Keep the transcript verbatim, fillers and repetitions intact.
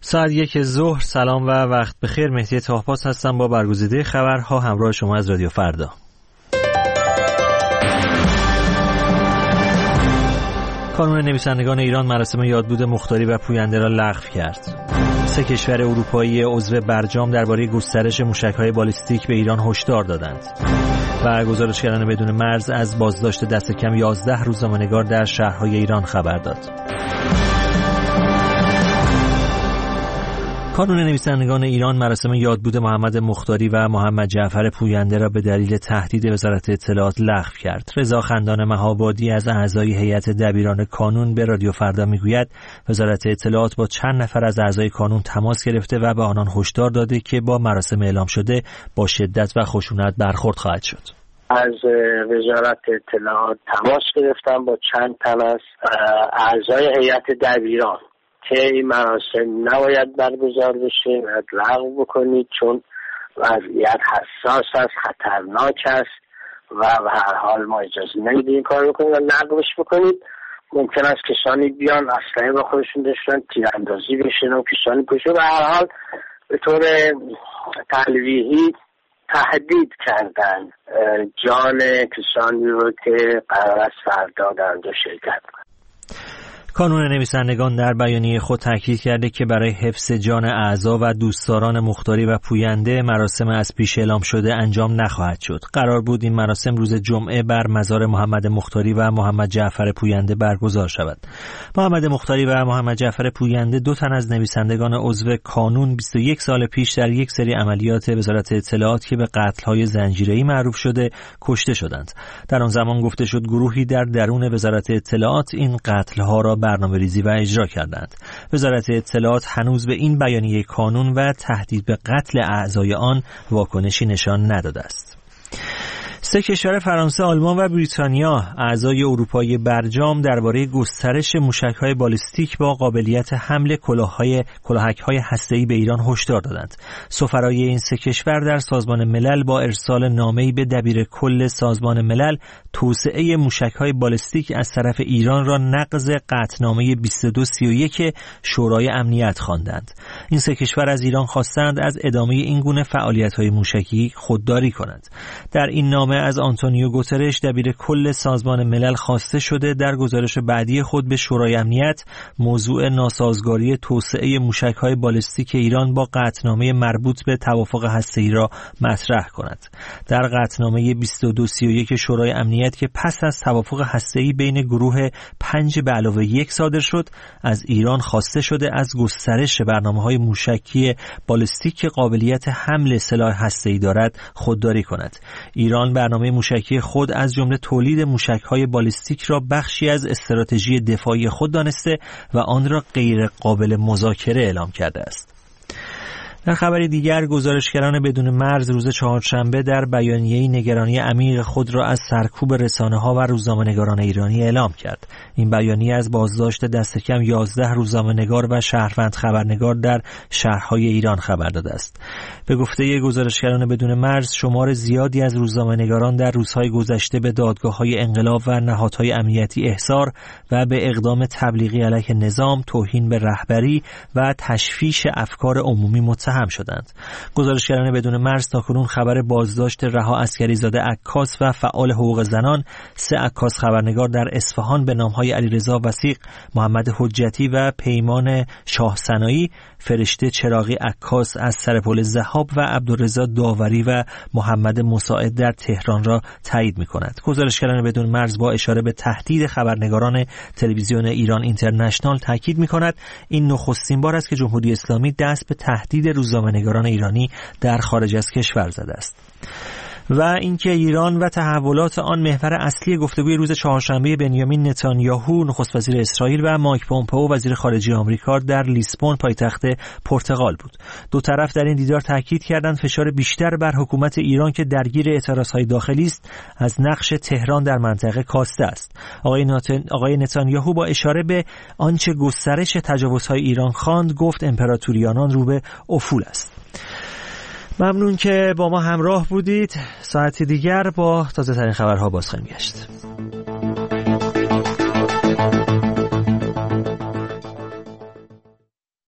ساعت یک ظهر. سلام و وقت بخیر. مهدی طاهپاس هستم با برگزیده خبرها همراه شما از رادیو فردا. کانون نویسندگان ایران مراسم یادبود مختاری و پوینده را لغو کرد. سه کشور اروپایی عضو برجام درباره گسترش موشک‌های بالیستیک به ایران هشدار دادند. و گزارشگران بدون مرز از بازداشت دست کم یازده روزنامه‌نگار در شهرهای ایران خبر داد. کانون نویسندگان ایران مراسم یادبود محمد مختاری و محمد جعفر پوینده را به دلیل تهدید وزارت اطلاعات لغو کرد. رضا خندان مهابادی از اعضای هیئت دبیران کانون به رادیو فردا میگوید وزارت اطلاعات با چند نفر از اعضای کانون تماس گرفته و به آنان هشدار داده که با مراسم اعلام شده با شدت و خشونت برخورد خواهد شد. از وزارت اطلاعات تماس گرفتم با چند تن از اعضای هیئت دبیران که این مراسم نباید برگزار بشه، باید لغو بکنید چون وضعیت حساس است، خطرناک است و به هر حال ما اجازه نمیدیم این کار بکنید و لغوش بکنید. ممکن است کسانی بیان اسلحه با خودشون داشتن تیراندازی بشن و کسانی کشه. به هر حال به طور تلویحی تهدید کردن جان کسانی رو که قرار است فردا در آنجا شرکت کنند. کانون نویسندگان در بیانیه خود تاکید کرده که برای حفظ جان اعضا و دوستداران مختاری و پوینده مراسم از پیش اعلام شده انجام نخواهد شد. قرار بود این مراسم روز جمعه بر مزار محمد مختاری و محمد جعفر پوینده برگزار شود. محمد مختاری و محمد جعفر پوینده دو تن از نویسندگان عضو کانون بیست و یک سال پیش در یک سری عملیات وزارت اطلاعات که به قتل‌های زنجیره‌ای معروف شده کشته شدند. در آن زمان گفته شد گروهی در درون وزارت اطلاعات این قتل‌ها را برنامه ریزی و اجرا کردند. وزارت اطلاعات هنوز به این بیانیه کانون و تهدید به قتل اعضای آن واکنشی نشان نداده است. سه کشور فرانسه، آلمان و بریتانیا اعضای اروپایی برجام درباره گسترش موشک‌های بالیستیک با قابلیت حمل کلاه‌های کلاهک‌های هسته‌ای به ایران هشدار دادند. سفرای این سه کشور در سازمان ملل با ارسال نامه‌ای به دبیر کل سازمان ملل توسعه موشک‌های بالیستیک از طرف ایران را نقض قطعنامه بیست و دو سی و یک شورای امنیت خواندند. این سه کشور از ایران خواستند از ادامه این گونه فعالیت‌های موشکی خودداری کنند. در این نامه از آنتونیو گوترش دبیر کل سازمان ملل خواسته شده در گزارش بعدی خود به شورای امنیت موضوع ناسازگاری توسعه موشک‌های بالیستیک ایران با قطعنامه مربوط به توافق هسته‌ای را مطرح کند. در قطعنامه بیست و دو سی و یک شورای امنیت که پس از توافق هسته‌ای بین گروه پنج به علاوه یک صادر شد، از ایران خواسته شده از گسترش برنامه‌های موشکی بالیستیک که قابلیت حمل سلاح هسته‌ای دارد خودداری کند. ایران برنامه موشکی خود از جمله تولید موشک‌های بالیستیک را بخشی از استراتژی دفاعی خود دانسته و آن را غیر قابل مذاکره اعلام کرده است. در خبری دیگر، گزارشگران بدون مرز روز چهارشنبه در بیانیه‌ای نگرانی عمیق خود را از سرکوب رسانه‌ها و روزنامه‌نگاران ایرانی اعلام کرد. این بیانیه از بازداشت دست کم یازده روزنامه‌نگار و شهروند خبرنگار در شهرهای ایران خبر داده است. به گفته گزارشگران بدون مرز، شمار زیادی از روزنامه‌نگاران در روزهای گذشته به دادگاه‌های انقلاب و نهادهای امنیتی احضار و به اقدام تبلیغی علیه نظام، توهین به رهبری و تشویش افکار عمومی متهم هم شدند. گزارشگران بدون مرز تاکنون خبر بازداشت رها عسکریزاده عکاس و فعال حقوق زنان، سه عکاس خبرنگار در اصفهان به نامهای علیرضا وثیق، محمد حجتی و پیمان شاهسنایی، فرشته چراغی عکاس از سرپل ذهاب و عبدالرضا داوری و محمد مساعد در تهران را تایید می‌کند. گزارشگران بدون مرز با اشاره به تهدید خبرنگاران تلویزیون ایران اینترنشنال تاکید می‌کند این نخستین بار است که جمهوری اسلامی دست به تهدید روزنامه‌نگاران ایرانی در خارج از کشور زده است. و اینکه ایران و تحولات آن محور اصلی گفتگوی روز چهارشنبه بنیامین نتانیاهو نخست وزیر اسرائیل و مایک پومپئو وزیر خارجه آمریکا در لیسبون پایتخت پرتغال بود. دو طرف در این دیدار تاکید کردند فشار بیشتر بر حکومت ایران که درگیر اعتراضهای داخلی است از نقش تهران در منطقه کاسته است. آقای, ناتن... آقای نتانیاهو با اشاره به آنچه گسترش تجاوزهای ایران خواند گفت امپراتوریانان رو به افول است. ممنون که با ما همراه بودید. ساعتی دیگر با تازه ترین خبرها باز خواهیم گشت.